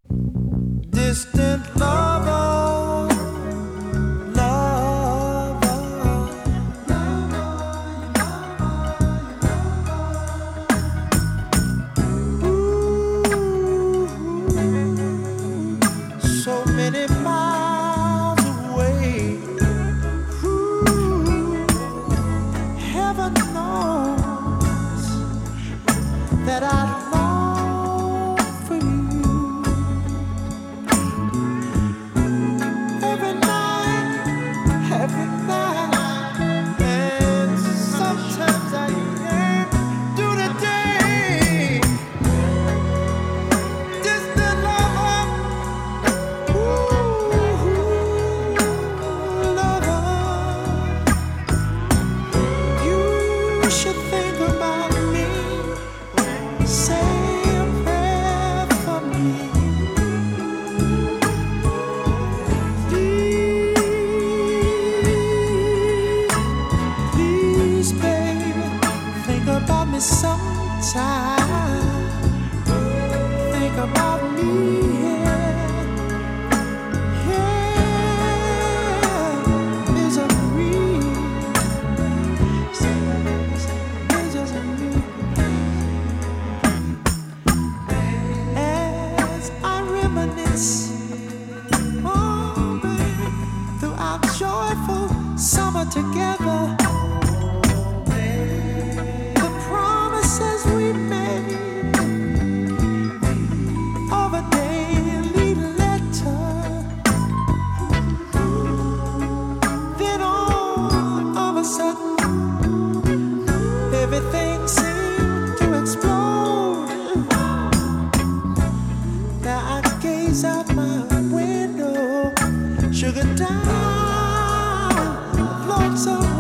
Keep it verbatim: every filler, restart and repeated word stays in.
Distant lover, lover. Ooh, so many miles away. Ooh, heaven knows that I long for you. Every night, every night, and sometimes I yearn through the day. Distant lover, ooh, lover, you should think about me. Say a prayer for me. Please, baby, think about me sometime. Think about me, yeah, yeah. Misery, misery. As I reminisce, oh baby, through our joyful summer together. The promises we made of a daily letter. Then all of a sudden, everything seemed to explode. Now I gaze out my window, sugar down, lonesome.